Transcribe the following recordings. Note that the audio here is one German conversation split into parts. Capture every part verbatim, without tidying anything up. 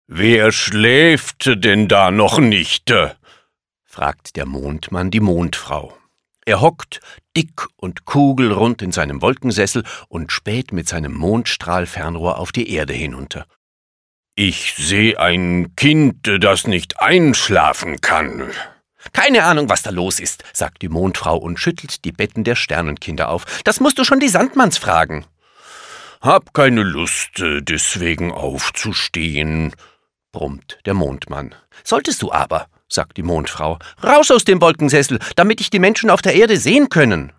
»Wer schläft denn da noch nicht?« fragt der Mondmann die Mondfrau. Er hockt dick und kugelrund in seinem Wolkensessel und späht mit seinem Mondstrahlfernrohr auf die Erde hinunter. »Ich sehe ein Kind, das nicht einschlafen kann.« »Keine Ahnung, was da los ist«, sagt die Mondfrau und schüttelt die Betten der Sternenkinder auf. »Das musst du schon die Sandmanns fragen.« »Hab keine Lust, deswegen aufzustehen«, brummt der Mondmann. »Solltest du aber«, sagt die Mondfrau. »Raus aus dem Wolkensessel, damit dich die Menschen auf der Erde sehen können.«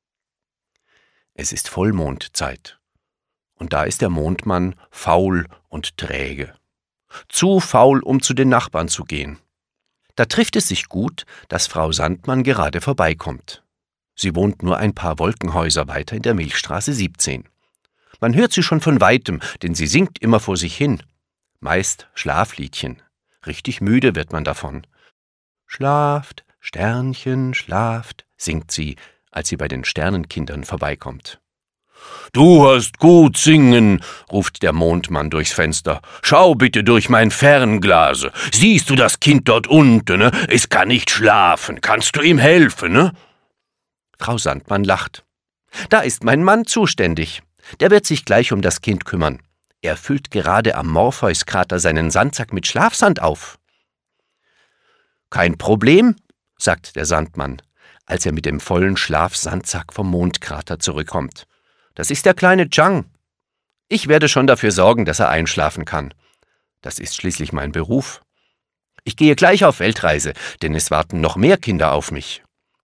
Es ist Vollmondzeit. Und da ist der Mondmann faul und träge. Zu faul, um zu den Nachbarn zu gehen. Da trifft es sich gut, dass Frau Sandmann gerade vorbeikommt. Sie wohnt nur ein paar Wolkenhäuser weiter in der Milchstraße siebzehn. Man hört sie schon von weitem, denn sie singt immer vor sich hin. Meist Schlafliedchen. Richtig müde wird man davon. »Schlaft, Sternchen, schlaft«, singt sie, als sie bei den Sternenkindern vorbeikommt. »Du hast gut singen«, ruft der Mondmann durchs Fenster. »Schau bitte durch mein Fernglas. Siehst du das Kind dort unten? Ne? Es kann nicht schlafen. Kannst du ihm helfen?« Ne? Frau Sandmann lacht. »Da ist mein Mann zuständig. Der wird sich gleich um das Kind kümmern. Er füllt gerade am Morpheus-Krater seinen Sandsack mit Schlafsand auf.« »Kein Problem«, sagt der Sandmann, als er mit dem vollen Schlafsandsack vom Mondkrater zurückkommt. »Das ist der kleine Chang. Ich werde schon dafür sorgen, dass er einschlafen kann. Das ist schließlich mein Beruf. Ich gehe gleich auf Weltreise, denn es warten noch mehr Kinder auf mich.«